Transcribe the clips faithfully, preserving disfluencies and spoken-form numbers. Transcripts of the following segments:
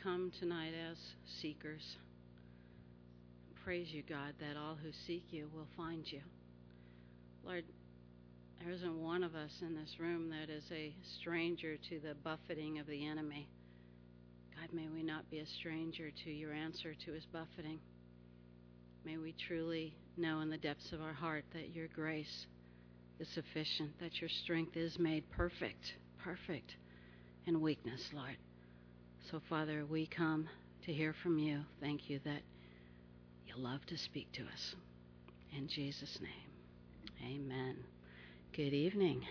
come tonight as seekers. Praise you, God, that all who seek you will find you. Lord, there isn't one of us in this room that is a stranger to the buffeting of the enemy. God, may we not be a stranger to your answer to his buffeting. May we truly know in the depths of our heart that your grace is sufficient, that your strength is made perfect, perfect in weakness, Lord. So, Father, we come to hear from you. Thank you that you love to speak to us. In Jesus' name, amen. Good evening.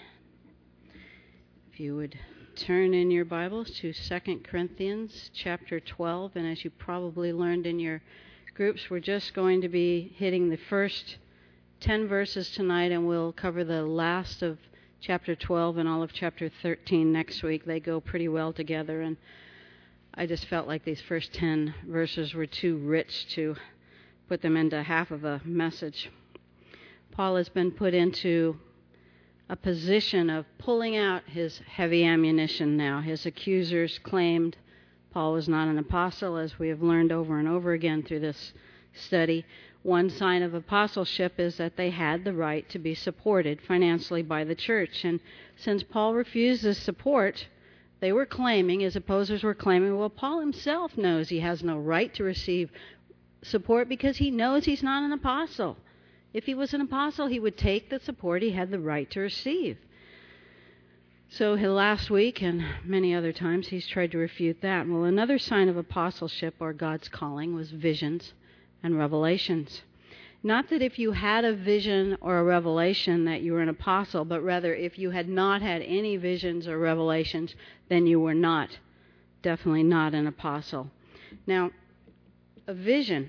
If you would turn in your Bibles to Second Corinthians chapter twelve, and as you probably learned in your groups, we're just going to be hitting the first ten verses tonight, and we'll cover the last of chapter twelve and all of chapter thirteen next week. They go pretty well together, and I just felt like these first ten verses were too rich to put them into half of a message. Paul has been put into a position of pulling out his heavy ammunition now. His accusers claimed Paul was not an apostle, as we have learned over and over again through this study. One sign of apostleship is that they had the right to be supported financially by the church. And since Paul refused this support, they were claiming, his opposers were claiming, well, Paul himself knows he has no right to receive support because he knows he's not an apostle. If he was an apostle, he would take the support he had the right to receive. So last week and many other times he's tried to refute that. Well, another sign of apostleship or God's calling was visions and revelations. Not that if you had a vision or a revelation that you were an apostle, but rather if you had not had any visions or revelations, then you were not, definitely not an apostle. Now, a vision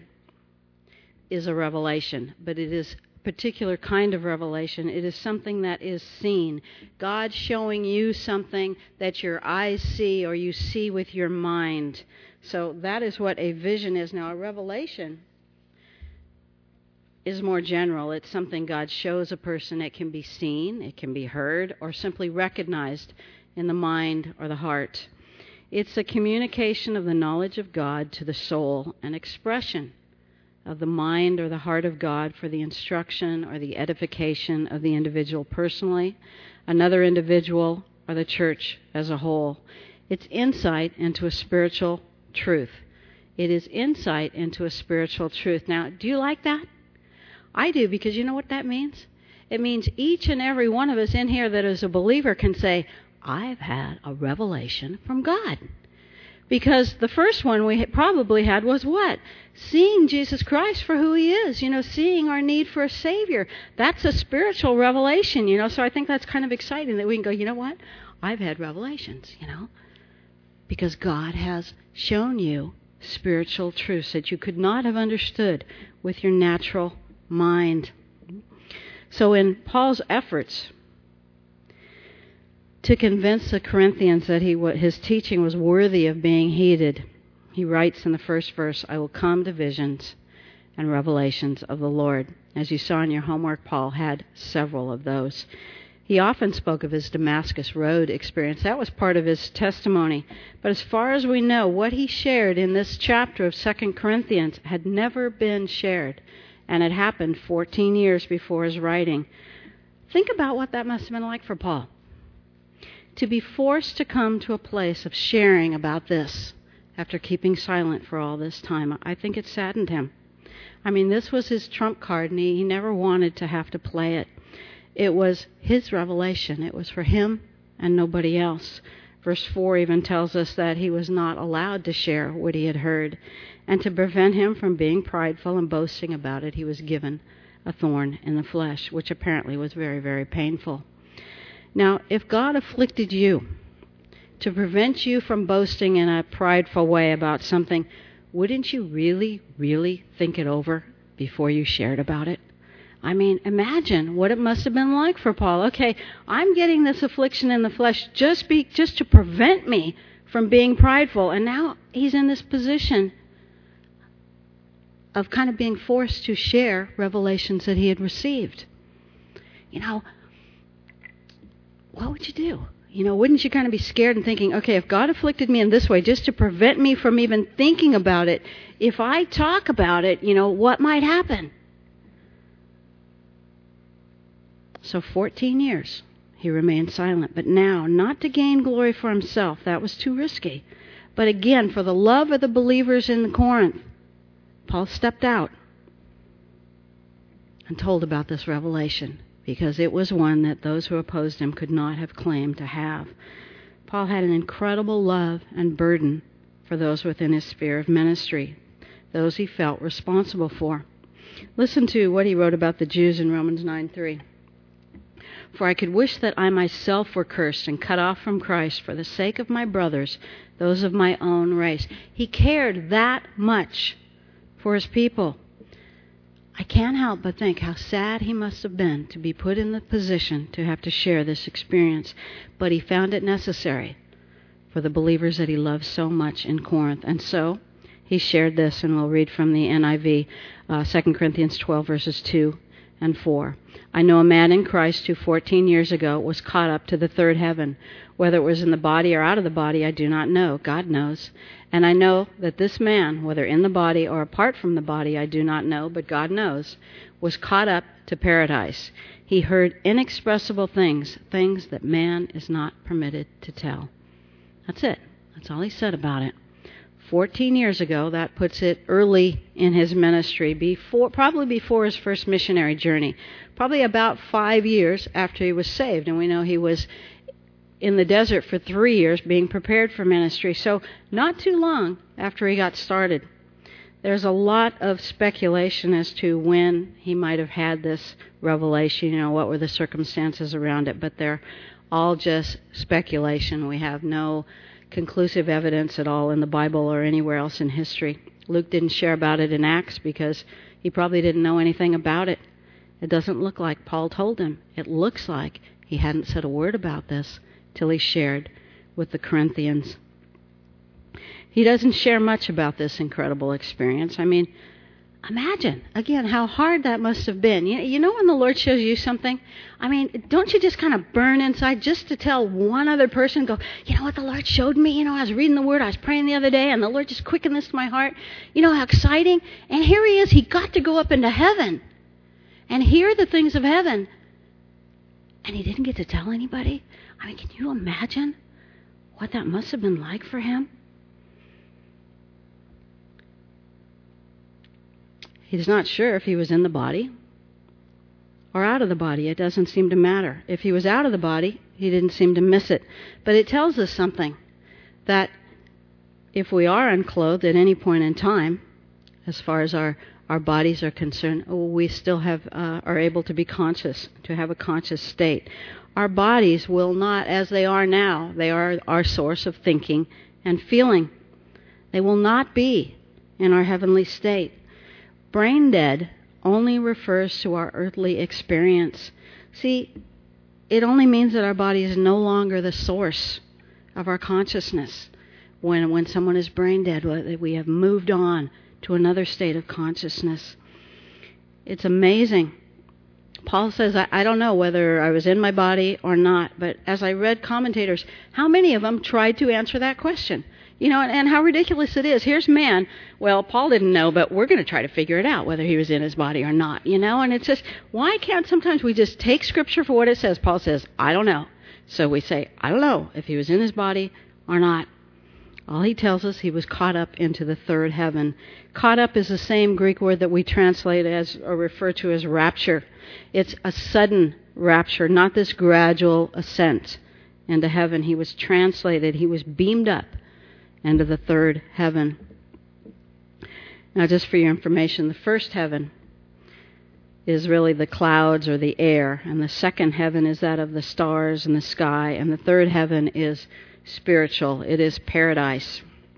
is a revelation, but it is a particular kind of revelation. It is something that is seen. God showing you something that your eyes see or you see with your mind. So that is what a vision is. Now, a revelation is more general. It's something God shows a person. It can be seen, it can be heard, or simply recognized in the mind or the heart. It's a communication of the knowledge of God to the soul, an expression of the mind or the heart of God for the instruction or the edification of the individual personally, another individual, or the church as a whole. It's insight into a spiritual truth. It is insight into a spiritual truth. Now, do you like that? I do, because you know what that means? It means each and every one of us in here that is a believer can say, I've had a revelation from God. Because the first one we probably had was what? Seeing Jesus Christ for who he is, you know, seeing our need for a Savior. That's a spiritual revelation, you know, so I think that's kind of exciting that we can go, you know what? I've had revelations, you know, because God has shown you spiritual truths that you could not have understood with your natural mind. So in Paul's efforts to convince the Corinthians that he his teaching was worthy of being heeded, he writes in the first verse, I will come to visions and revelations of the Lord. As you saw in your homework, Paul had several of those. He often spoke of his Damascus Road experience. That was part of his testimony. But as far as we know, what he shared in this chapter of Second Corinthians had never been shared, and it happened fourteen years before his writing. Think about what that must have been like for Paul. To be forced to come to a place of sharing about this after keeping silent for all this time, I think it saddened him. I mean, this was his trump card, and he, he never wanted to have to play it. It was his revelation. It was for him and nobody else. Verse four even tells us that he was not allowed to share what he had heard. And to prevent him from being prideful and boasting about it, he was given a thorn in the flesh, which apparently was very, very painful. Now, if God afflicted you to prevent you from boasting in a prideful way about something, wouldn't you really, really think it over before you shared about it? I mean, imagine what it must have been like for Paul. Okay, I'm getting this affliction in the flesh just be, just to prevent me from being prideful, and now he's in this position of kind of being forced to share revelations that he had received. You know, what would you do? You know, wouldn't you kind of be scared and thinking, okay, if God afflicted me in this way just to prevent me from even thinking about it, if I talk about it, you know, what might happen? So fourteen years he remained silent. But now, not to gain glory for himself, that was too risky, but again, for the love of the believers in Corinth, Paul stepped out and told about this revelation, because it was one that those who opposed him could not have claimed to have. Paul had an incredible love and burden for those within his sphere of ministry, those he felt responsible for. Listen to what he wrote about the Jews in Romans nine three. For I could wish that I myself were cursed and cut off from Christ for the sake of my brothers, those of my own race. He cared that much for his people. I can't help but think how sad he must have been to be put in the position to have to share this experience. But he found it necessary for the believers that he loved so much in Corinth. And so he shared this, and we'll read from the N I V, uh, Second Corinthians twelve, verses two and four. I know a man in Christ who fourteen years ago was caught up to the third heaven. Whether it was in the body or out of the body, I do not know. God knows. And I know that this man, whether in the body or apart from the body, I do not know, but God knows, was caught up to paradise. He heard inexpressible things, things that man is not permitted to tell. That's it. That's all he said about it. Fourteen years ago, that puts it early in his ministry, before, probably before his first missionary journey, probably about five years after he was saved. And we know he was in the desert for three years being prepared for ministry. So not too long after he got started. There's a lot of speculation as to when he might have had this revelation, you know, what were the circumstances around it, but they're all just speculation. We have no conclusive evidence at all in the Bible or anywhere else in history. Luke didn't share about it in Acts because he probably didn't know anything about it. It doesn't look like Paul told him. It looks like he hadn't said a word about this till he shared with the Corinthians. He doesn't share much about this incredible experience. I mean, imagine, again, how hard that must have been. You, you know when the Lord shows you something? I mean, don't you just kind of burn inside just to tell one other person, go, you know what the Lord showed me? You know, I was reading the Word, I was praying the other day, and the Lord just quickened this to my heart. You know how exciting? And here he is. He got to go up into heaven and hear the things of heaven. And he didn't get to tell anybody? I mean, can you imagine what that must have been like for him? He's not sure if he was in the body or out of the body. It doesn't seem to matter. If he was out of the body, he didn't seem to miss it. But it tells us something, that if we are unclothed at any point in time, as far as our, our bodies are concerned, we still have uh, are able to be conscious, to have a conscious state. Our bodies will not, as they are now, they are our source of thinking and feeling. They will not be in our heavenly state. Brain dead only refers to our earthly experience. See, it only means that our body is no longer the source of our consciousness. When, when someone is brain dead, we have moved on to another state of consciousness. It's amazing. Paul says, I, I don't know whether I was in my body or not, but as I read commentators, how many of them tried to answer that question? You know, and, and how ridiculous it is. Here's man. Well, Paul didn't know, but we're going to try to figure it out, whether he was in his body or not, you know. And it's just, why can't sometimes we just take Scripture for what it says? Paul says, I don't know. So we say, I don't know if he was in his body or not. All he tells us, he was caught up into the third heaven. Caught up is the same Greek word that we translate as or refer to as rapture. It's a sudden rapture, not this gradual ascent into heaven. He was translated, he was beamed up into the third heaven. Now, just for your information, the first heaven is really the clouds or the air, and the second heaven is that of the stars and the sky, and the third heaven is spiritual. It is paradise.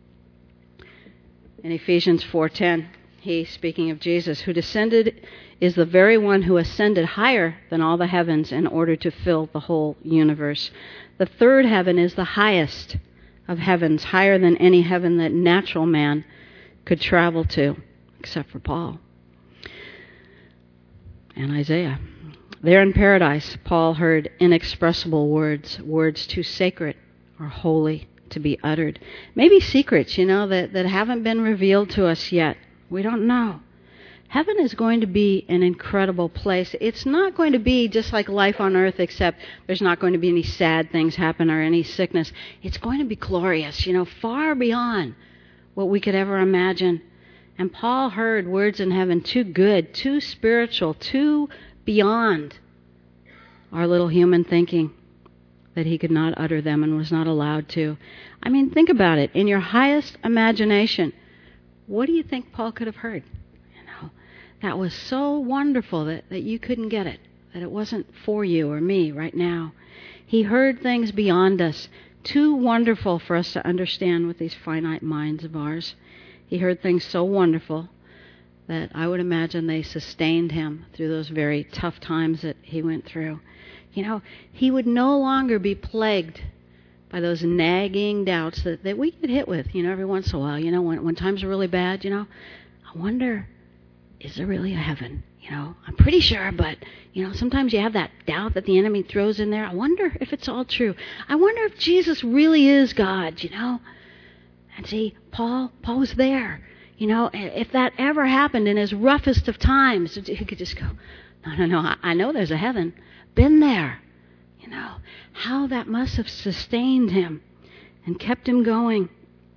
In Ephesians four ten, he, speaking of Jesus, who descended, is the very one who ascended higher than all the heavens in order to fill the whole universe. The third heaven is the highest of heavens, higher than any heaven that natural man could travel to, except for Paul and Isaiah. There in paradise, Paul heard inexpressible words, words too sacred or holy to be uttered. Maybe secrets, you know, that, that haven't been revealed to us yet. We don't know. Heaven is going to be an incredible place. It's not going to be just like life on earth, except there's not going to be any sad things happen or any sickness. It's going to be glorious, you know, far beyond what we could ever imagine. And Paul heard words in heaven too good, too spiritual, too beyond our little human thinking, that he could not utter them and was not allowed to. I mean, think about it. In your highest imagination, what do you think Paul could have heard? That was so wonderful that, that you couldn't get it, that it wasn't for you or me right now. He heard things beyond us, too wonderful for us to understand with these finite minds of ours. He heard things so wonderful that I would imagine they sustained him through those very tough times that he went through. You know, he would no longer be plagued by those nagging doubts that, that we get hit with, you know, every once in a while. You know, when, when times are really bad, you know, I wonder, is there really a heaven? You know, I'm pretty sure, but, you know, sometimes you have that doubt that the enemy throws in there. I wonder if it's all true. I wonder if Jesus really is God, you know. And see, Paul, Paul was there. You know, if that ever happened in his roughest of times, he could just go, no, no, no, I, I know there's a heaven. Been there. You know, how that must have sustained him and kept him going.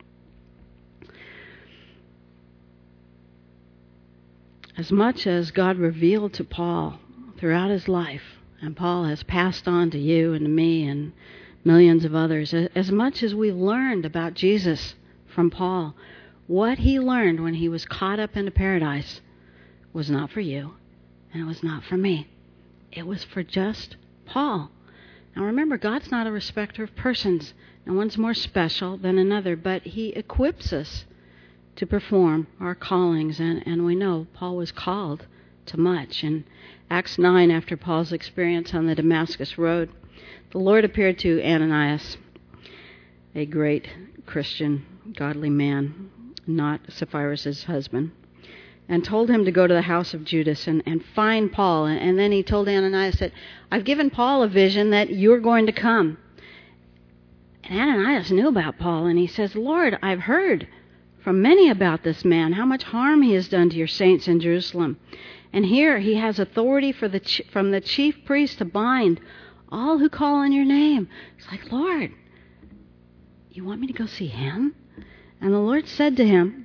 As much as God revealed to Paul throughout his life, and Paul has passed on to you and to me and millions of others, as much as we learned about Jesus from Paul, what he learned when he was caught up into paradise was not for you, and it was not for me. It was for just Paul. Now remember, God's not a respecter of persons. No one's more special than another, but he equips us to perform our callings, and, and we know Paul was called to much. In Acts nine, after Paul's experience on the Damascus Road, the Lord appeared to Ananias, a great Christian, godly man, not Sapphira's husband, and told him to go to the house of Judas and, and find Paul. And, and then he told Ananias that, I've given Paul a vision that you're going to come. And Ananias knew about Paul, and he says, Lord, I've heard from many about this man, how much harm he has done to your saints in Jerusalem. And here he has authority for the ch- from the chief priest to bind all who call on your name. It's like, Lord, you want me to go see him? And the Lord said to him,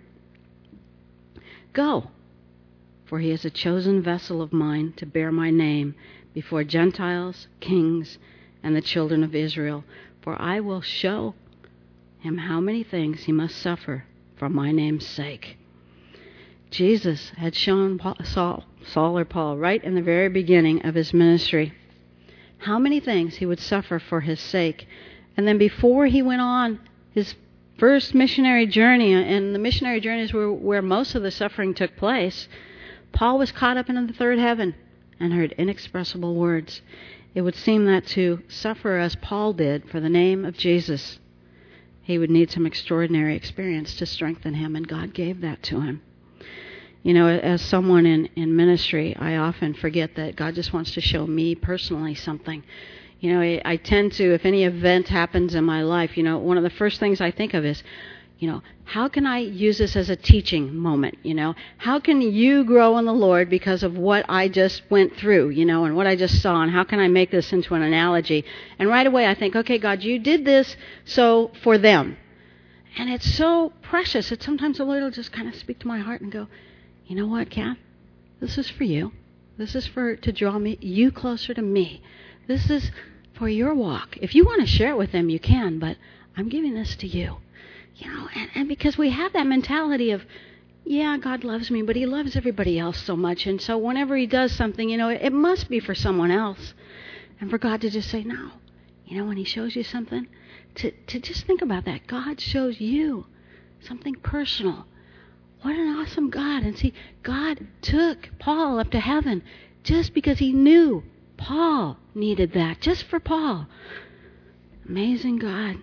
go, for he is a chosen vessel of mine to bear my name before Gentiles, kings, and the children of Israel. For I will show him how many things he must suffer for my name's sake. Jesus had shown Paul, Saul, Saul or Paul right in the very beginning of his ministry how many things he would suffer for his sake. And then before he went on his first missionary journey, and the missionary journeys were where most of the suffering took place, Paul was caught up into the third heaven and heard inexpressible words. It would seem that to suffer as Paul did for the name of Jesus, he would need some extraordinary experience to strengthen him, and God gave that to him. You know, as someone in, in ministry, I often forget that God just wants to show me personally something. You know, I, I tend to, if any event happens in my life, you know, one of the first things I think of is, you know, how can I use this as a teaching moment, you know? How can you grow in the Lord because of what I just went through, you know, and what I just saw, and how can I make this into an analogy? And right away I think, okay, God, you did this, so for them. And it's so precious that sometimes the Lord will just kind of speak to my heart and go, you know what, Kath? This is for you. This is for to draw me you closer to me. This is for your walk. If you want to share it with them, you can, but I'm giving this to you. You know, and, and because we have that mentality of, yeah, God loves me, but he loves everybody else so much. And so whenever he does something, you know, it, it must be for someone else. And for God to just say, no. You know, when he shows you something, to, to just think about that. God shows you something personal. What an awesome God. And see, God took Paul up to heaven just because he knew Paul needed that. Just for Paul. Amazing God.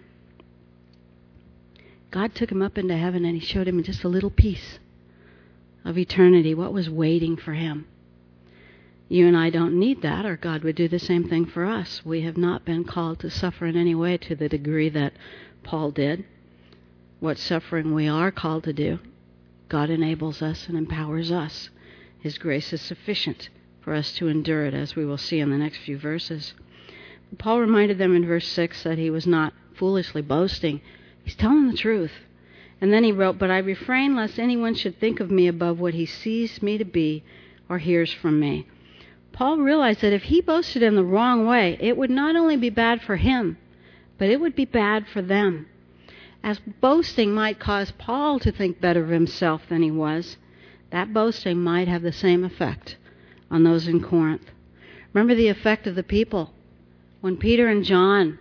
God took him up into heaven, and he showed him just a little piece of eternity, what was waiting for him. You and I don't need that, or God would do the same thing for us. We have not been called to suffer in any way to the degree that Paul did. What suffering we are called to do, God enables us and empowers us. His grace is sufficient for us to endure it, as we will see in the next few verses. Paul reminded them in verse six that he was not foolishly boasting. He's telling the truth. And then he wrote, "But I refrain lest anyone should think of me above what he sees me to be or hears from me." Paul realized that if he boasted in the wrong way, it would not only be bad for him, but it would be bad for them. As boasting might cause Paul to think better of himself than he was, that boasting might have the same effect on those in Corinth. Remember the effect of the people. When Peter and John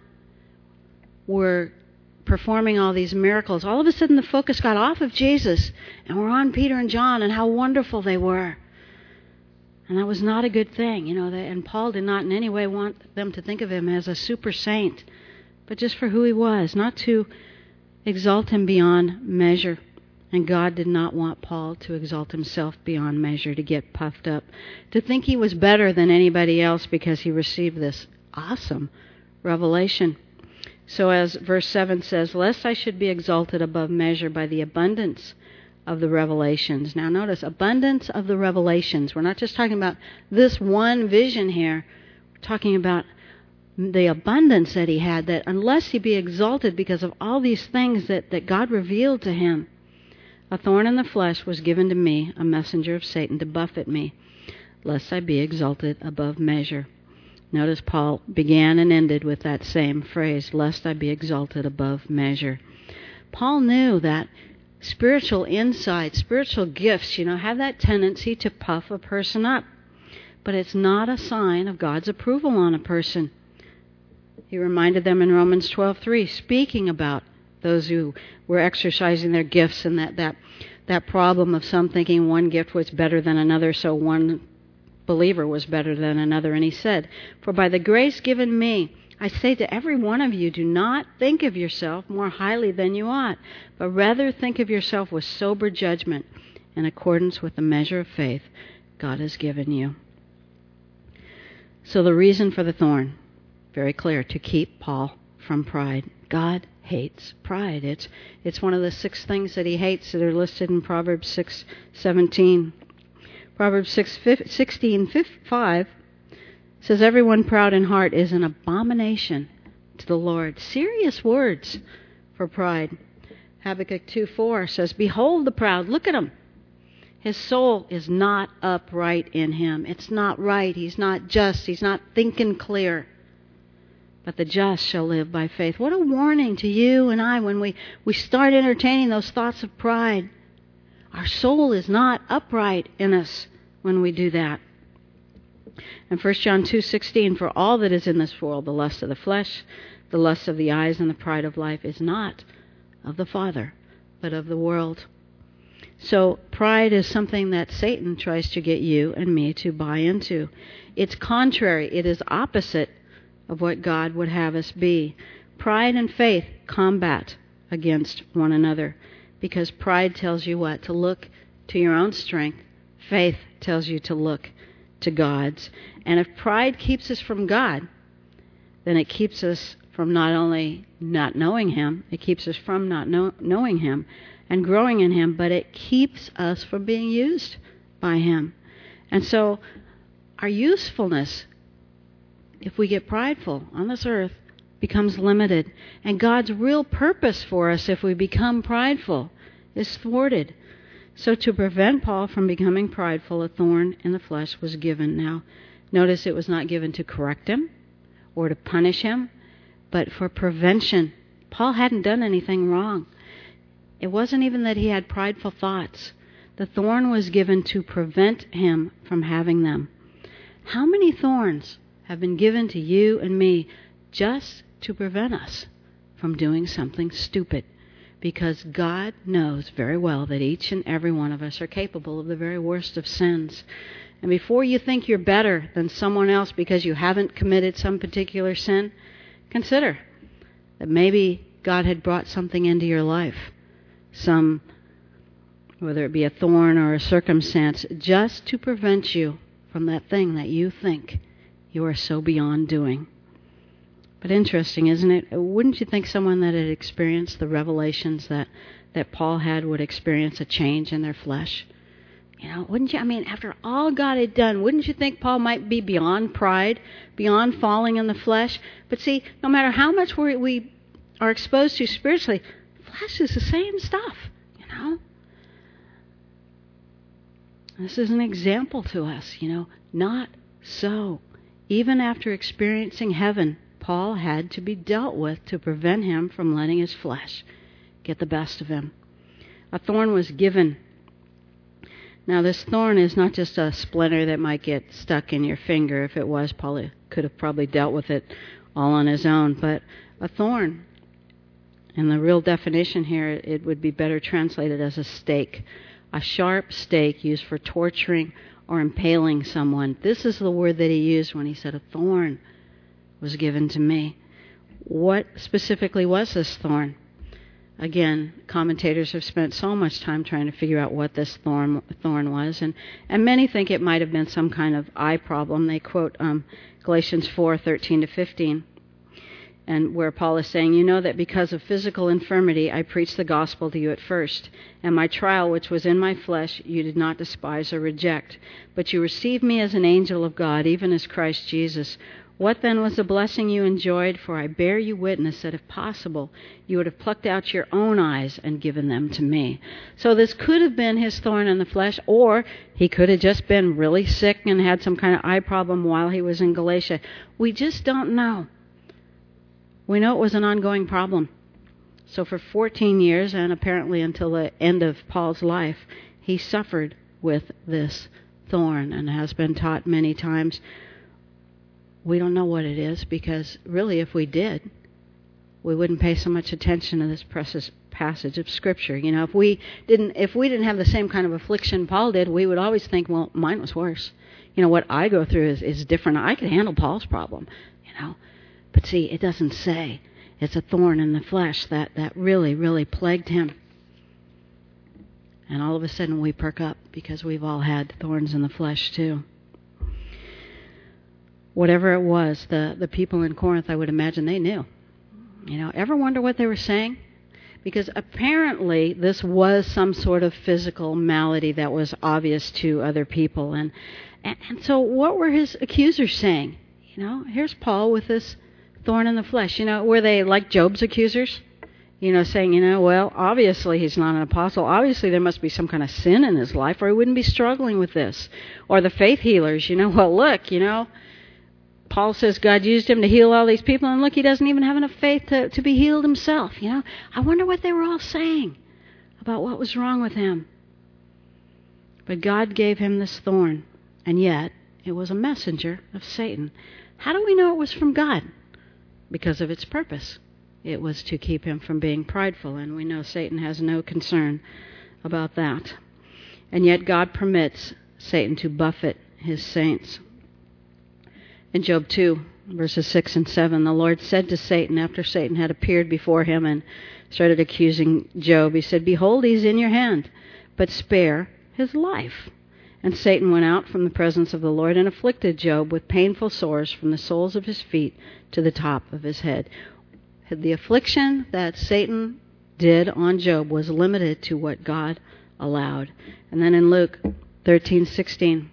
were performing all these miracles, all of a sudden the focus got off of Jesus and we're on Peter and John and how wonderful they were. And that was not a good thing, you know. And Paul did not in any way want them to think of him as a super saint, but just for who he was, not to exalt him beyond measure. And God did not want Paul to exalt himself beyond measure, to get puffed up, to think he was better than anybody else because he received this awesome revelation. So as verse seven says, "Lest I should be exalted above measure by the abundance of the revelations." Now notice, abundance of the revelations. We're not just talking about this one vision here. We're talking about the abundance that he had, that unless he be exalted because of all these things that, that God revealed to him, a thorn in the flesh was given to me, a messenger of Satan, to buffet me, lest I be exalted above measure. Notice Paul began and ended with that same phrase, lest I be exalted above measure. Paul knew that spiritual insight, spiritual gifts, you know, have that tendency to puff a person up. But it's not a sign of God's approval on a person. He reminded them in Romans twelve three, speaking about those who were exercising their gifts, and that, that, that problem of some thinking one gift was better than another, so one believer was better than another. And he said, "For by the grace given me, I say to every one of you, do not think of yourself more highly than you ought, but rather think of yourself with sober judgment in accordance with the measure of faith God has given you." So the reason for the thorn, very clear, to keep Paul from pride. God hates pride. It's it's one of the six things that he hates that are listed in Proverbs six seventeen. Proverbs six sixteen five says, "Everyone proud in heart is an abomination to the Lord." Serious words for pride. Habakkuk two four says, "Behold the proud, look at him. His soul is not upright in him." It's not right. He's not just. He's not thinking clear. But the just shall live by faith. What a warning to you and I when we, we start entertaining those thoughts of pride. Our soul is not upright in us when we do that. And First John two sixteen, "For all that is in this world, the lust of the flesh, the lust of the eyes, and the pride of life, is not of the Father, but of the world." So pride is something that Satan tries to get you and me to buy into. It's contrary. It is opposite of what God would have us be. Pride and faith combat against one another, because pride tells you what? To look to your own strength. Faith tells you to look to God's. And if pride keeps us from God, then it keeps us from not only not knowing Him, it keeps us from not know, knowing Him and growing in Him, but it keeps us from being used by Him. And so our usefulness, if we get prideful on this earth, becomes limited. And God's real purpose for us, if we become prideful, is thwarted. So to prevent Paul from becoming prideful, a thorn in the flesh was given. Now, notice it was not given to correct him or to punish him, but for prevention. Paul hadn't done anything wrong. It wasn't even that he had prideful thoughts. The thorn was given to prevent him from having them. How many thorns have been given to you and me just to prevent us from doing something stupid? Because God knows very well that each and every one of us are capable of the very worst of sins. And before you think you're better than someone else because you haven't committed some particular sin, consider that maybe God had brought something into your life, some, whether it be a thorn or a circumstance, just to prevent you from that thing that you think you are so beyond doing. But interesting, isn't it? Wouldn't you think someone that had experienced the revelations that, that Paul had would experience a change in their flesh? You know, wouldn't you? I mean, after all God had done, wouldn't you think Paul might be beyond pride, beyond falling in the flesh? But see, no matter how much we, we are exposed to spiritually, flesh is the same stuff, you know. This is an example to us, you know. Not so. Even after experiencing heaven, Paul had to be dealt with to prevent him from letting his flesh get the best of him. A thorn was given. Now, this thorn is not just a splinter that might get stuck in your finger. If it was, Paul could have probably dealt with it all on his own. But a thorn, in the real definition here, it would be better translated as a stake. A sharp stake used for torturing or impaling someone. This is the word that he used when he said a thorn was given to me. What specifically was this thorn? Again, commentators have spent so much time trying to figure out what this thorn thorn was, and, and many think it might have been some kind of eye problem. They quote um, Galatians four, thirteen to fifteen, and where Paul is saying, "You know that because of physical infirmity I preached the gospel to you at first, and my trial which was in my flesh you did not despise or reject, but you received me as an angel of God, even as Christ Jesus. What then was the blessing you enjoyed? For I bear you witness that if possible, you would have plucked out your own eyes and given them to me." So this could have been his thorn in the flesh, or he could have just been really sick and had some kind of eye problem while he was in Galatia. We just don't know. We know it was an ongoing problem. So for fourteen years, and apparently until the end of Paul's life, he suffered with this thorn and has been taught many times. We don't know what it is, because really if we did, we wouldn't pay so much attention to this precious passage of Scripture. You know, if we didn't if we didn't have the same kind of affliction Paul did, we would always think, well, mine was worse. You know, what I go through is, is different. I could handle Paul's problem, you know. But see, it doesn't say. It's a thorn in the flesh that, that really, really plagued him. And all of a sudden we perk up because we've all had thorns in the flesh too. Whatever it was, the, the people in Corinth, I would imagine they knew. You know, ever wonder what they were saying? Because apparently this was some sort of physical malady that was obvious to other people. And, and, and so what were his accusers saying? You know, here's Paul with this thorn in the flesh. You know, were they like Job's accusers? You know, saying, you know, well, obviously he's not an apostle. Obviously there must be some kind of sin in his life or he wouldn't be struggling with this. Or the faith healers, you know, well, look, you know, Paul says God used him to heal all these people, and look, he doesn't even have enough faith to, to be healed himself. You know, I wonder what they were all saying about what was wrong with him. But God gave him this thorn, and yet it was a messenger of Satan. How do we know it was from God? Because of its purpose. It was to keep him from being prideful, and we know Satan has no concern about that. And yet God permits Satan to buffet his saints. In Job two, verses six and seven, the Lord said to Satan, after Satan had appeared before him and started accusing Job, he said, "Behold, he's in your hand, but spare his life." And Satan went out from the presence of the Lord and afflicted Job with painful sores from the soles of his feet to the top of his head. The affliction that Satan did on Job was limited to what God allowed. And then in Luke thirteen sixteen,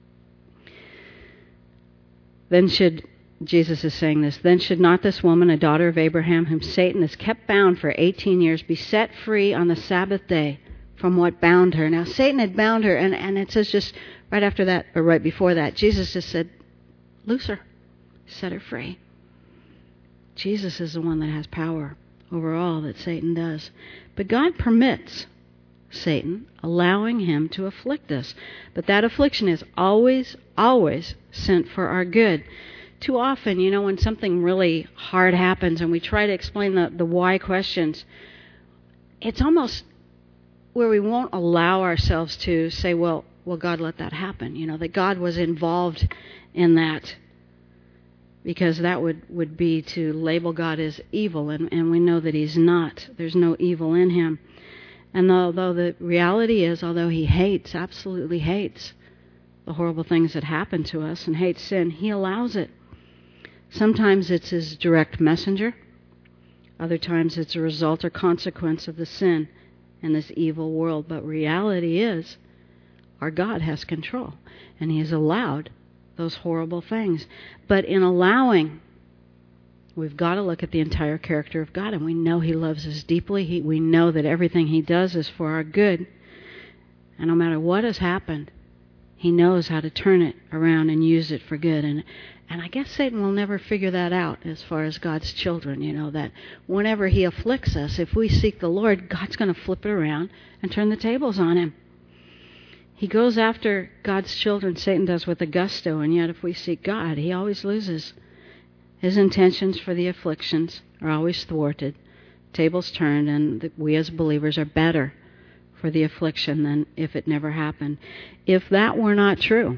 Then should, Jesus is saying this, then should not this woman, a daughter of Abraham, whom Satan has kept bound for eighteen years, be set free on the Sabbath day from what bound her? Now, Satan had bound her, and, and it says just right after that, or right before that, Jesus just said, loose her, set her free. Jesus is the one that has power over all that Satan does. But God permits Satan, allowing him to afflict us. But that affliction is always, always sent for our good. Too often, you know, when something really hard happens and we try to explain the, the why questions, it's almost where we won't allow ourselves to say, well, well, God let that happen. You know, that God was involved in that. Because that would, would be to label God as evil, and, and we know that he's not. There's no evil in him. And although the reality is, although he hates, absolutely hates the horrible things that happen to us and hates sin, he allows it. Sometimes it's his direct messenger. Other times it's a result or consequence of the sin in this evil world. But reality is, our God has control, and he has allowed those horrible things. But in allowing, we've got to look at the entire character of God, and we know he loves us deeply. He, we know that everything he does is for our good. And no matter what has happened, he knows how to turn it around and use it for good. And and I guess Satan will never figure that out as far as God's children, you know, that whenever he afflicts us, if we seek the Lord, God's going to flip it around and turn the tables on him. He goes after God's children, Satan does, with a gusto, and yet if we seek God, he always loses. His intentions for the afflictions are always thwarted, tables turned, and the, we as believers are better for the affliction than if it never happened. If that were not true,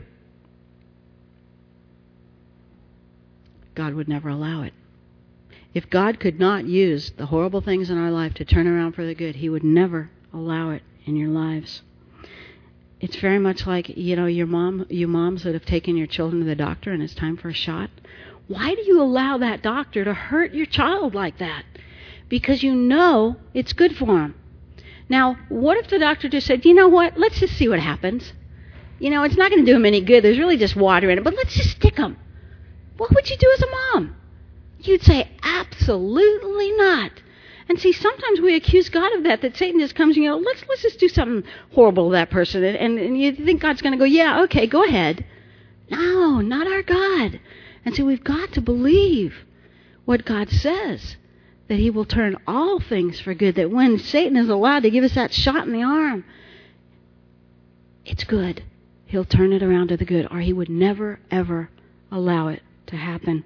God would never allow it. If God could not use the horrible things in our life to turn around for the good, he would never allow it in your lives. It's very much like, you know, your mom, you moms that have taken your children to the doctor and it's time for a shot. Why do you allow that doctor to hurt your child like that? Because you know it's good for him. Now, what if the doctor just said, you know what, let's just see what happens. You know, it's not going to do him any good. There's really just water in it, but let's just stick him. What would you do as a mom? You'd say, absolutely not. And see, sometimes we accuse God of that, that Satan just comes and, you know, let's let's just do something horrible to that person. And, and you think God's going to go, yeah, okay, go ahead. No, not our God. And so we've got to believe what God says, that he will turn all things for good, that when Satan is allowed to give us that shot in the arm, it's good. He'll turn it around to the good, or he would never, ever allow it to happen.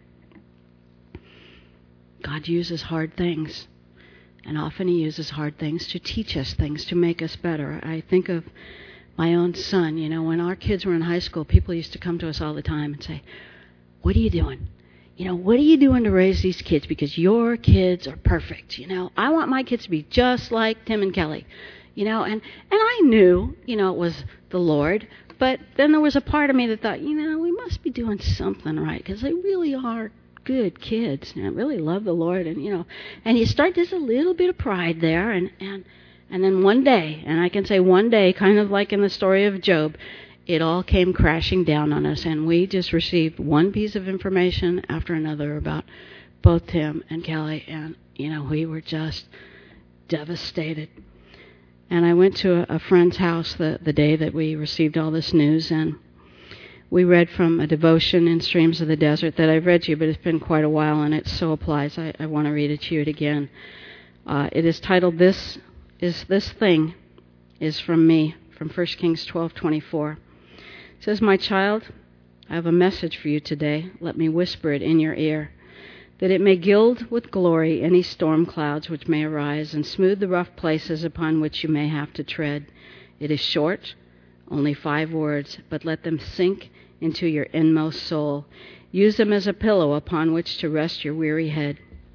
God uses hard things, and often he uses hard things to teach us things, to make us better. I think of my own son. You know, when our kids were in high school, people used to come to us all the time and say, what are you doing? You know, what are you doing to raise these kids? Because your kids are perfect. You know, I want my kids to be just like Tim and Kelly. You know, and, and I knew, you know, it was the Lord. But then there was a part of me that thought, you know, we must be doing something right, because they really are good kids and really love the Lord. And, you know, and you start, there's a little bit of pride there. And, and, and then one day, and I can say one day, kind of like in the story of Job, it all came crashing down on us. And we just received one piece of information after another about both Tim and Kelly. And, you know, we were just devastated. And I went to a, a friend's house the, the day that we received all this news, and we read from a devotion in Streams of the Desert that I've read to you, but it's been quite a while, and it so applies. I, I want to read it to you again. Uh, it is titled, This is This Thing is From Me, from First Kings twelve twenty-four. It says, my child, I have a message for you today. Let me whisper it in your ear, that it may gild with glory any storm clouds which may arise, and smooth the rough places upon which you may have to tread. It is short, only five words, but let them sink into your inmost soul. Use them as a pillow upon which to rest your weary head.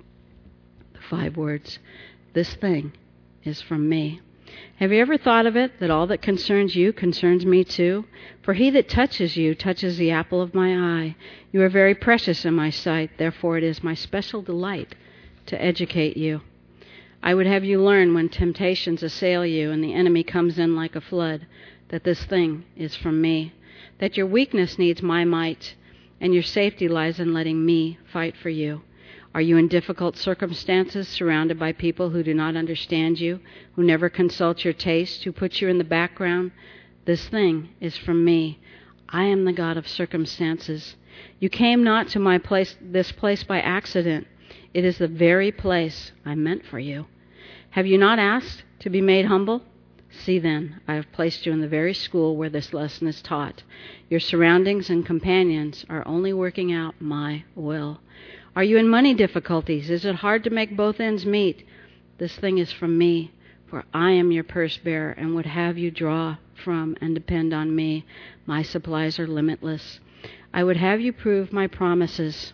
The five words, this thing is from me. Have you ever thought of it, that all that concerns you concerns me too? For he that touches you touches the apple of my eye. You are very precious in my sight, therefore it is my special delight to educate you. I would have you learn when temptations assail you and the enemy comes in like a flood, that this thing is from me, that your weakness needs my might, and your safety lies in letting me fight for you. Are you in difficult circumstances, surrounded by people who do not understand you, who never consult your taste, who put you in the background? This thing is from me. I am the God of circumstances. You came not to my place, this place by accident. It is the very place I meant for you. Have you not asked to be made humble? See then, I have placed you in the very school where this lesson is taught. Your surroundings and companions are only working out my will. Are you in money difficulties? Is it hard to make both ends meet? This thing is from me, for I am your purse bearer and would have you draw from and depend on me. My supplies are limitless. I would have you prove my promises.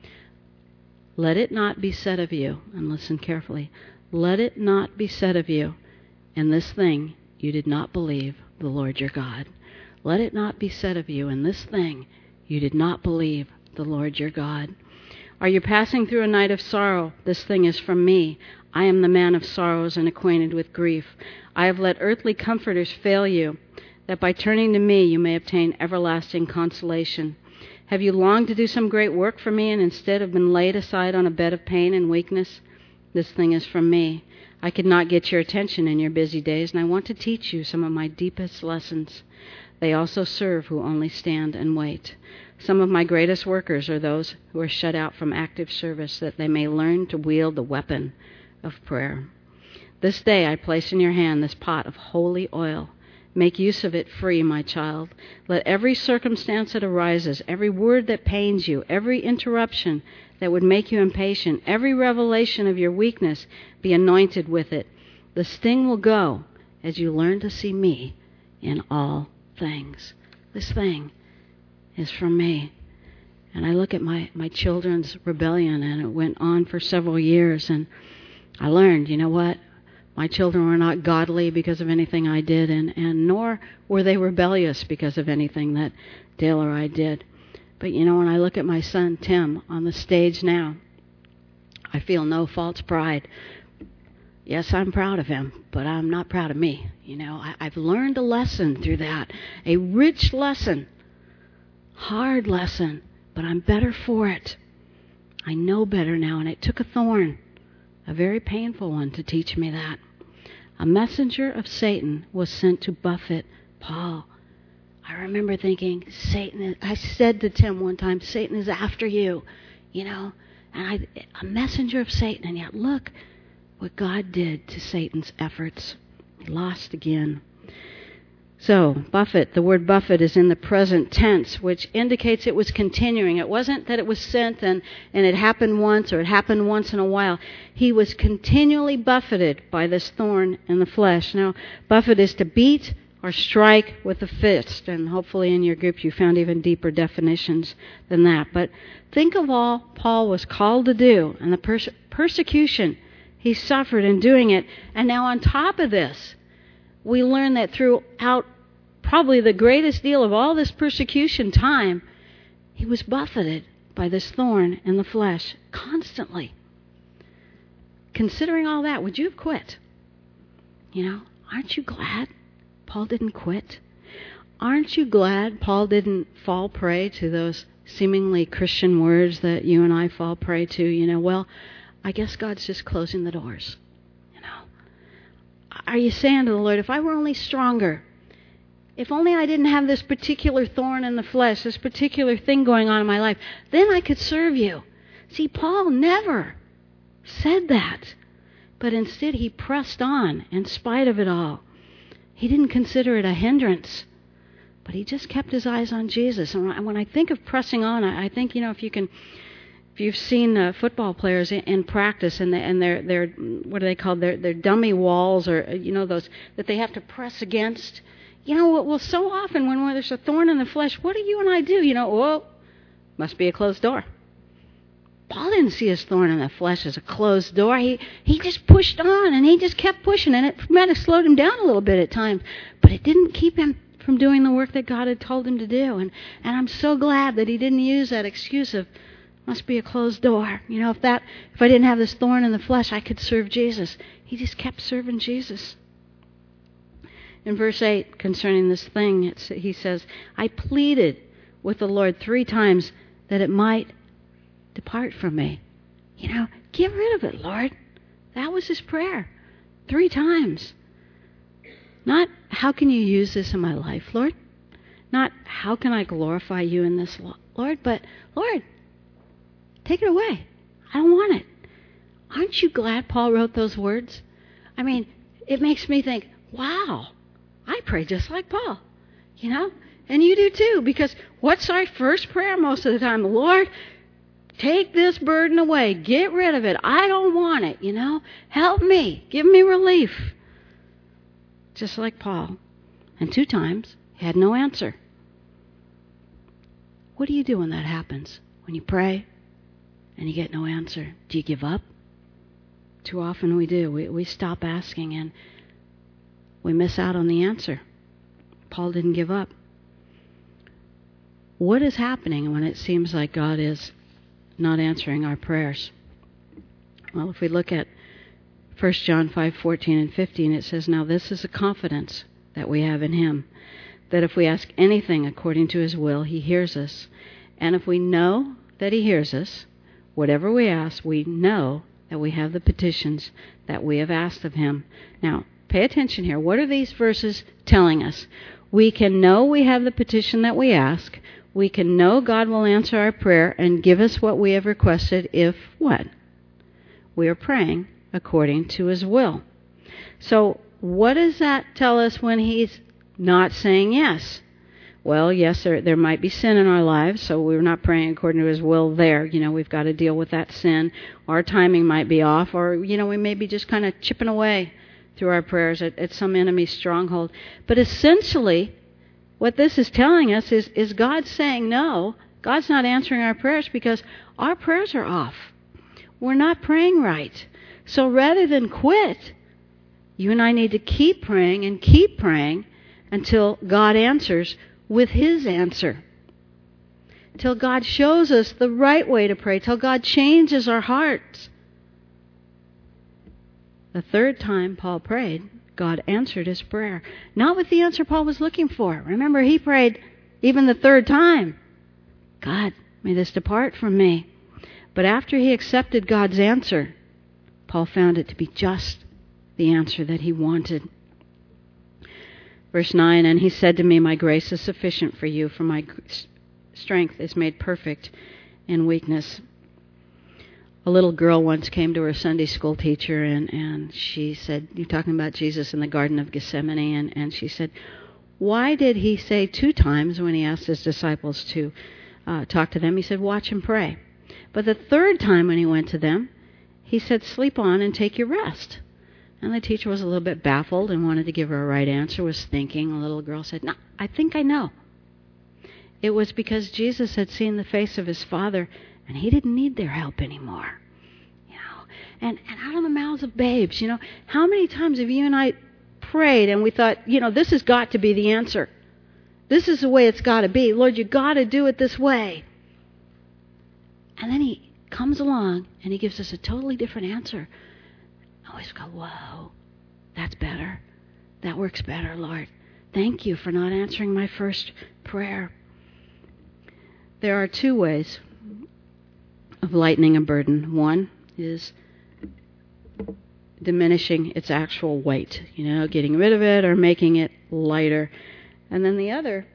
Let it not be said of you, and listen carefully, let it not be said of you, in this thing you did not believe the Lord your God. Let it not be said of you, in this thing you did not believe the Lord your God. Are you passing through a night of sorrow? This thing is from me. I am the man of sorrows and acquainted with grief. I have let earthly comforters fail you, that by turning to me you may obtain everlasting consolation. Have you longed to do some great work for me, and instead have been laid aside on a bed of pain and weakness? This thing is from me. I could not get your attention in your busy days, and I want to teach you some of my deepest lessons. They also serve who only stand and wait. Some of my greatest workers are those who are shut out from active service, that they may learn to wield the weapon of prayer. This day I place in your hand this pot of holy oil. Make use of it free, my child. Let every circumstance that arises, every word that pains you, every interruption that would make you impatient, every revelation of your weakness be anointed with it. The sting will go as you learn to see me in all things. This thing is from me. And I look at my, my children's rebellion, and it went on for several years, and I learned, you know what? My children were not godly because of anything I did, and, and nor were they rebellious because of anything that Dale or I did. But, you know, when I look at my son, Tim, on the stage now, I feel no false pride. Yes, I'm proud of him, but I'm not proud of me. You know, I, I've learned a lesson through that, a rich lesson, hard lesson, but I'm better for it. I know better now, and it took a thorn, a very painful one, to teach me that. A messenger of Satan was sent to buffet Paul. I remember thinking, Satan is, I said to Tim one time, Satan is after you, you know, and I, a messenger of Satan, and yet look what God did to Satan's efforts. He lost again. So, buffet, the word buffet is in the present tense, which indicates it was continuing. It wasn't that it was sent and, and it happened once, or it happened once in a while. He was continually buffeted by this thorn in the flesh. Now, buffet is to beat or strike with a fist, and hopefully in your group you found even deeper definitions than that. But think of all Paul was called to do, and the perse- persecution he suffered in doing it. And now on top of this, we learn that throughout probably the greatest deal of all this persecution time, he was buffeted by this thorn in the flesh constantly. Considering all that, would you have quit? You know, aren't you glad Paul didn't quit? Aren't you glad Paul didn't fall prey to those seemingly Christian words that you and I fall prey to? You know, well, I guess God's just closing the doors. Are you saying to the Lord, if I were only stronger, if only I didn't have this particular thorn in the flesh, this particular thing going on in my life, then I could serve you. See, Paul never said that, but instead he pressed on in spite of it all. He didn't consider it a hindrance, but he just kept his eyes on Jesus. And when I think of pressing on, I think, you know, if you can... If you've seen uh, football players in, in practice, and, they, and they're, they're, what are they called? They're, they're dummy walls, or, you know, those that they have to press against. You know, well, so often when, when there's a thorn in the flesh, what do you and I do? You know, well, must be a closed door. Paul didn't see his thorn in the flesh as a closed door. He, he just pushed on, and he just kept pushing, and it might have slowed him down a little bit at times, but it didn't keep him from doing the work that God had told him to do. And, and I'm so glad that he didn't use that excuse of, must be a closed door. You know, if that, if I didn't have this thorn in the flesh, I could serve Jesus. He just kept serving Jesus. In verse eight, concerning this thing, it's, he says, I pleaded with the Lord three times that it might depart from me. You know, get rid of it, Lord. That was his prayer. Three times. Not, how can you use this in my life, Lord? Not, how can I glorify you in this, Lord? But, Lord, take it away. I don't want it. Aren't you glad Paul wrote those words? I mean, it makes me think, wow, I pray just like Paul, you know? And you do too, because what's our first prayer most of the time? Lord, take this burden away. Get rid of it. I don't want it, you know? Help me. Give me relief. Just like Paul. And two times, he had no answer. What do you do when that happens? When you pray and you get no answer? Do you give up? Too often we do. We, we stop asking and we miss out on the answer. Paul didn't give up. what is happening when it seems like God is not answering our prayers? Well, if we look at First John five fourteen and fifteen, it says, "Now this is a confidence that we have in him, that if we ask anything according to his will, he hears us. And if we know that he hears us, whatever we ask, we know that we have the petitions that we have asked of him." Now, pay attention here. What are these verses telling us? We can know we have the petition that we ask. We can know God will answer our prayer and give us what we have requested if what? We are praying according to his will. So what does that tell us when he's not saying yes? Well, yes, there, there might be sin in our lives, so we're not praying according to his will there. You know, we've got to deal with that sin. Our timing might be off, or, you know, we may be just kind of chipping away through our prayers at, at some enemy stronghold. But essentially, what this is telling us is, is God saying no. God's not answering our prayers because our prayers are off. We're not praying right. So rather than quit, you and I need to keep praying and keep praying until God answers with his answer. Till God shows us the right way to pray. Till God changes our hearts. The third time Paul prayed, God answered his prayer. Not with the answer Paul was looking for. Remember, he prayed even the third time, "God, may this depart from me." But after he accepted God's answer, Paul found it to be just the answer that he wanted. Verse nine, "And he said to me, my grace is sufficient for you, for my strength is made perfect in weakness." A little girl once came to her Sunday school teacher, and, and she said, "You're talking about Jesus in the Garden of Gethsemane," and, and she said, "Why did he say two times when he asked his disciples to uh, talk to them, he said, 'Watch and pray'? But the third time when he went to them, he said, 'Sleep on and take your rest.'" And the teacher was a little bit baffled and wanted to give her a right answer, was thinking. The little girl said, "No, I think I know. It was because Jesus had seen the face of his Father, and he didn't need their help anymore." You know, and, and out of the mouths of babes, you know, how many times have you and I prayed and we thought, you know, this has got to be the answer. This is the way it's got to be. Lord, you got to do it this way. And then he comes along and he gives us a totally different answer. I always go, whoa, that's better. That works better, Lord. Thank you for not answering my first prayer. There are two ways of lightening a burden. One is diminishing its actual weight, you know, getting rid of it or making it lighter. And then the other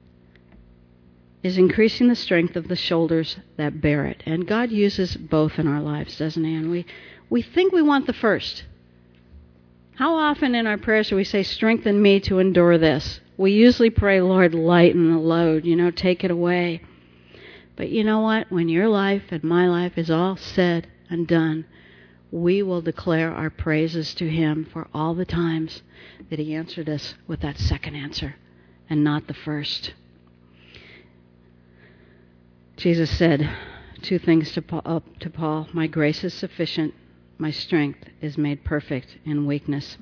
is increasing the strength of the shoulders that bear it. And God uses both in our lives, doesn't he? And we, we think we want the first. How often in our prayers do we say, "Strengthen me to endure this"? We usually pray, "Lord, lighten the load, you know, take it away." But you know what? When your life and my life is all said and done, we will declare our praises to him for all the times that he answered us with that second answer and not the first. Jesus said two things to Paul, uh, to Paul, "My grace is sufficient. My strength is made perfect in weakness."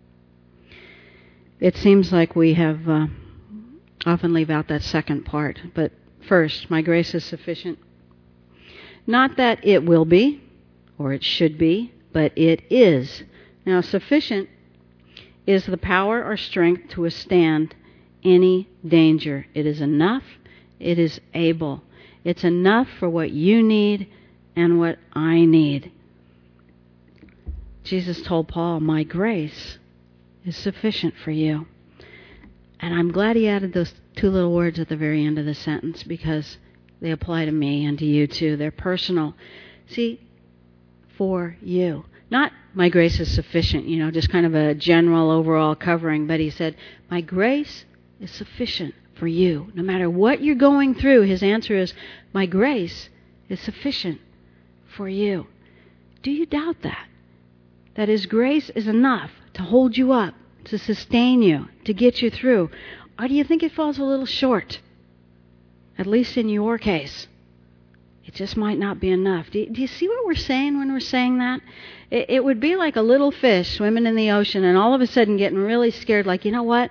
It seems like we have uh, often leave out that second part. But first, my grace is sufficient. Not that it will be or it should be, but it is. Now, sufficient is the power or strength to withstand any danger. It is enough. It is able. It's enough for what you need and what I need. Jesus told Paul, "My grace is sufficient for you." And I'm glad he added those two little words at the very end of the sentence because they apply to me and to you too. They're personal. See, for you. Not "my grace is sufficient," you know, just kind of a general overall covering, but he said, "My grace is sufficient for you." No matter what you're going through, his answer is, "My grace is sufficient for you." Do you doubt that? That his grace is enough to hold you up, to sustain you, to get you through? Or do you think it falls a little short? At least in your case. It just might not be enough. Do you, do you see what we're saying when we're saying that? It, it would be like a little fish swimming in the ocean and all of a sudden getting really scared, like, you know what?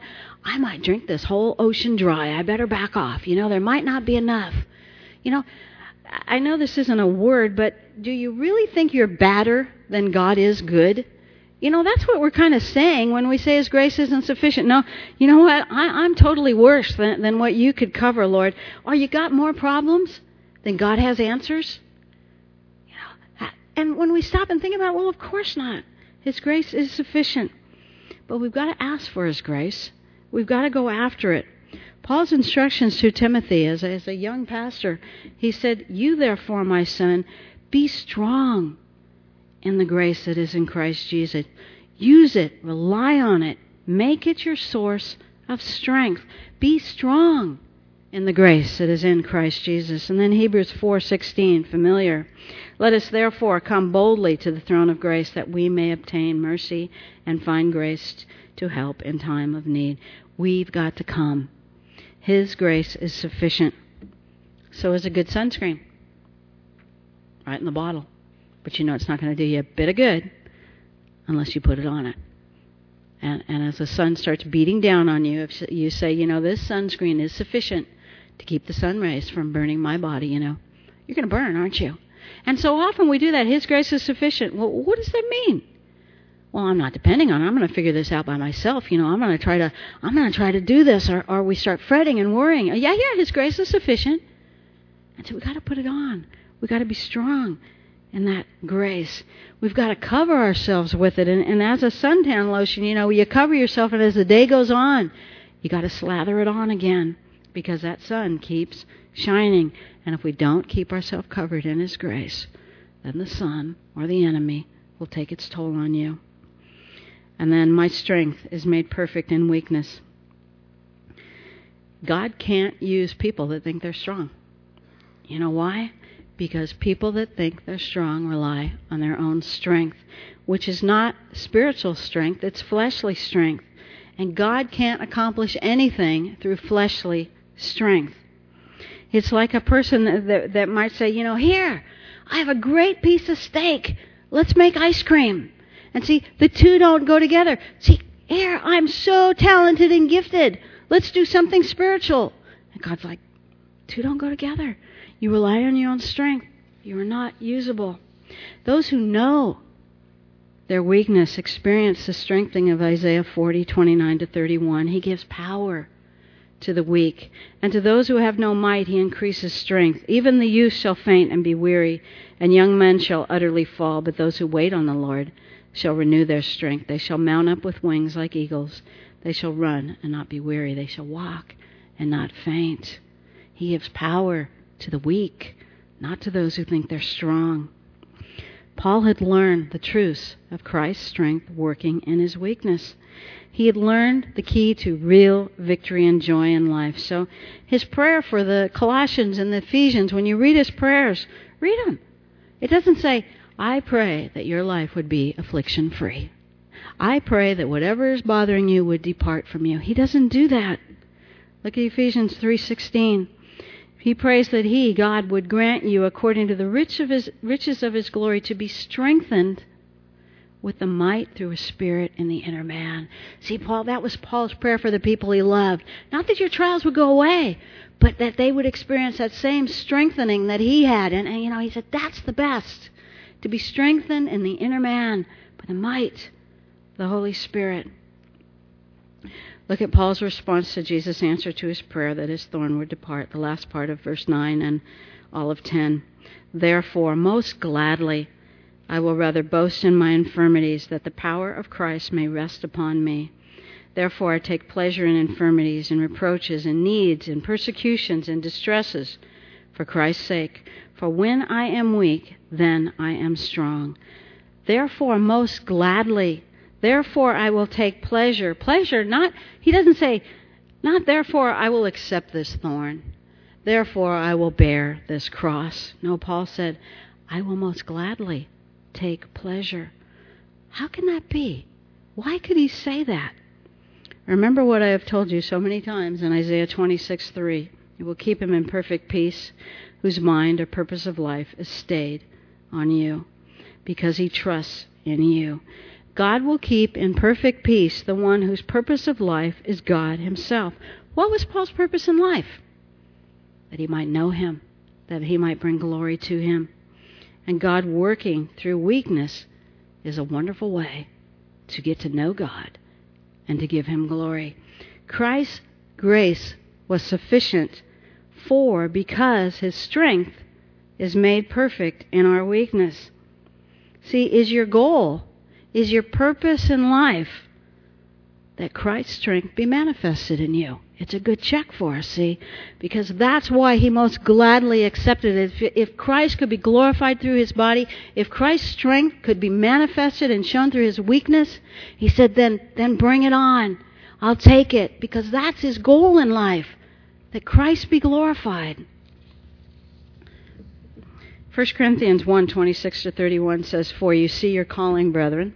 I might drink this whole ocean dry. I better back off. You know, there might not be enough. You know, I know this isn't a word, but do you really think you're badder than God is good? You know, that's what we're kind of saying when we say His grace isn't sufficient. No, you know what? I, I'm totally worse than, than what you could cover, Lord. Or you got more problems than God has answers? You know, and when we stop and think about it, well, of course not. His grace is sufficient. But we've got to ask for His grace. We've got to go after it. Paul's instructions to Timothy as a, as a young pastor, he said, "You therefore, my son, be strong in the grace that is in Christ Jesus. Use it, rely on it, make it your source of strength. Be strong in the grace that is in Christ Jesus." And then Hebrews four sixteen, familiar. "Let us therefore come boldly to the throne of grace that we may obtain mercy and find grace to help in time of need." We've got to come. His grace is sufficient. So is a good sunscreen. Right in the bottle. But you know it's not going to do you a bit of good unless you put it on it. And, and as the sun starts beating down on you, if you say, you know, this sunscreen is sufficient to keep the sun rays from burning my body, you know, you're going to burn, aren't you? And so often we do that. His grace is sufficient. Well, what does that mean? Well, I'm not depending on it. I'm going to figure this out by myself. You know, I'm going to try to, I'm going to try to do this, or, or we start fretting and worrying. Yeah, yeah, His grace is sufficient. And so we got to put it on. We got to be strong in that grace. We've got to cover ourselves with it. And, and as a suntan lotion, you know, you cover yourself, and as the day goes on, you got to slather it on again, because that sun keeps shining. And if we don't keep ourselves covered in His grace, then the sun or the enemy will take its toll on you. And then, my strength is made perfect in weakness. God can't use people that think they're strong. You know why? Because people that think they're strong rely on their own strength, which is not spiritual strength, it's fleshly strength. And God can't accomplish anything through fleshly strength. It's like a person that, that, that might say, you know, here, I have a great piece of steak. Let's make ice cream. And see, the two don't go together. See, here, I'm so talented and gifted. Let's do something spiritual. And God's like, two don't go together. You rely on your own strength. You are not usable. Those who know their weakness experience the strengthening of Isaiah forty, twenty-nine to thirty-one. He gives power to the weak. And to those who have no might, He increases strength. Even the youth shall faint and be weary, and young men shall utterly fall. But those who wait on the Lord shall renew their strength. They shall mount up with wings like eagles. They shall run and not be weary. They shall walk and not faint. He gives power to the weak, not to those who think they're strong. Paul had learned the truths of Christ's strength working in his weakness. He had learned the key to real victory and joy in life. So his prayer for the Colossians and the Ephesians, when you read his prayers, read them. It doesn't say, I pray that your life would be affliction-free. I pray that whatever is bothering you would depart from you. He doesn't do that. Look at Ephesians three sixteen. He prays that He, God, would grant you, according to the rich of his, riches of His glory, to be strengthened with the might through His Spirit in the inner man. See, Paul, that was Paul's prayer for the people he loved. Not that your trials would go away, but that they would experience that same strengthening that he had. And, and you know, he said, that's the best. To be strengthened in the inner man by the might of the Holy Spirit. Look at Paul's response to Jesus' answer to his prayer that his thorn would depart. The last part of verse nine and all of ten. Therefore, most gladly, I will rather boast in my infirmities, that the power of Christ may rest upon me. Therefore, I take pleasure in infirmities and reproaches and needs and persecutions and distresses for Christ's sake. For when I am weak, then I am strong. Therefore, most gladly, therefore I will take pleasure. Pleasure, not, he doesn't say, not therefore I will accept this thorn. Therefore I will bear this cross. No, Paul said, I will most gladly take pleasure. How can that be? Why could he say that? Remember what I have told you so many times in Isaiah twenty-six three. You will keep him in perfect peace, whose mind or purpose of life is stayed on you, because he trusts in you. God will keep in perfect peace the one whose purpose of life is God himself. What was Paul's purpose in life? That he might know him, that he might bring glory to him. And God working through weakness is a wonderful way to get to know God and to give him glory. Christ's grace was sufficient for because his strength is made perfect in our weakness. See, is your goal, is your purpose in life that Christ's strength be manifested in you? It's a good check for us, see, because that's why he most gladly accepted it. If, if Christ could be glorified through his body, if Christ's strength could be manifested and shown through his weakness, he said, then, then bring it on. I'll take it, because that's his goal in life, that Christ be glorified. First Corinthians one, twenty-six to thirty-one says, For you see your calling, brethren,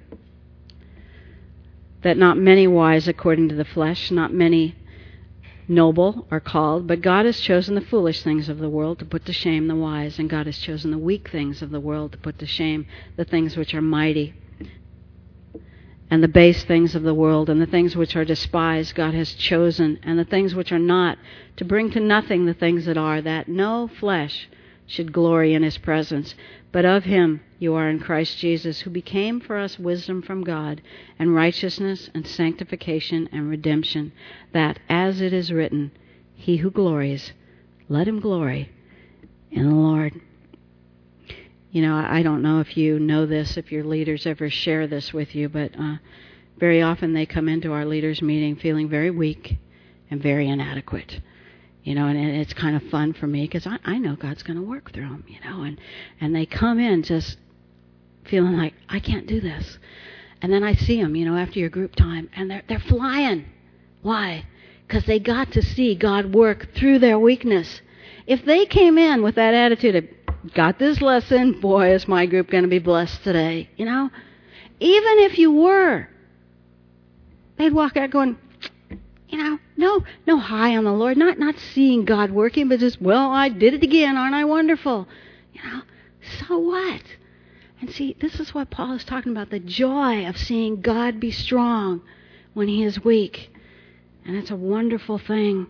that not many wise according to the flesh, not many noble are called, but God has chosen the foolish things of the world to put to shame the wise, and God has chosen the weak things of the world to put to shame the things which are mighty, and the base things of the world, and the things which are despised God has chosen, and the things which are not, to bring to nothing the things that are, that no flesh should glory in his presence. But of him you are in Christ Jesus, who became for us wisdom from God, and righteousness and sanctification and redemption, that, as it is written, he who glories, let him glory in the Lord. You know, I don't know if you know this, if your leaders ever share this with you, but uh, very often they come into our leaders' meeting feeling very weak and very inadequate. You know, and it's kind of fun for me because I, I know God's going to work through them, you know, and, and they come in just feeling like, I can't do this. And then I see them, you know, after your group time, and they're, they're flying. Why? Because they got to see God work through their weakness. If they came in with that attitude of, got this lesson, boy, is my group going to be blessed today, you know, even if you were, they'd walk out going, you know, no, no high on the Lord, not not seeing God working, but just, well, I did it again, aren't I wonderful? You know, so what? And see, this is what Paul is talking about, the joy of seeing God be strong when he is weak. And it's a wonderful thing.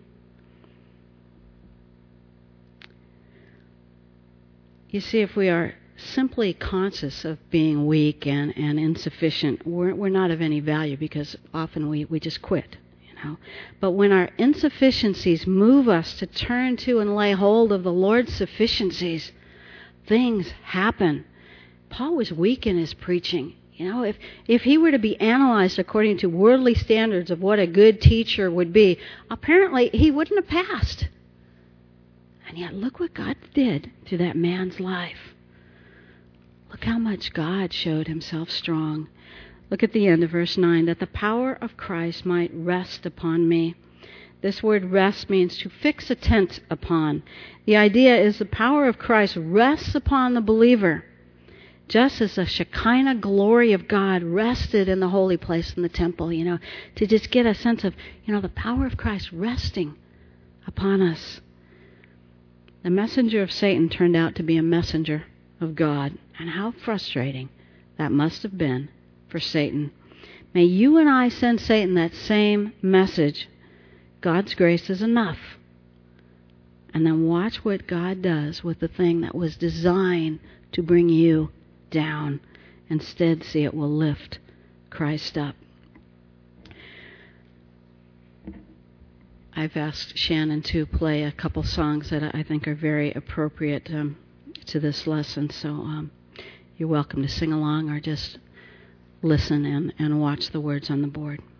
You see, if we are simply conscious of being weak and, and insufficient, we're, we're not of any value, because often we, we just quit. But when our insufficiencies move us to turn to and lay hold of the Lord's sufficiencies, things happen. Paul was weak in his preaching. You know, if, if he were to be analyzed according to worldly standards of what a good teacher would be, apparently he wouldn't have passed. And yet look what God did through that man's life. Look how much God showed himself strong. Look at the end of verse nine, that the power of Christ might rest upon me. This word rest means to fix a tent upon. The idea is the power of Christ rests upon the believer, just as the Shekinah glory of God rested in the holy place in the temple, you know, to just get a sense of, you know, the power of Christ resting upon us. The messenger of Satan turned out to be a messenger of God, and how frustrating that must have been for Satan. May you and I send Satan that same message. God's grace is enough. And then watch what God does with the thing that was designed to bring you down. Instead, see, it will lift Christ up. I've asked Shannon to play a couple songs that I think are very appropriate um, to this lesson. So um, you're welcome to sing along or just listen and, and watch the words on the board.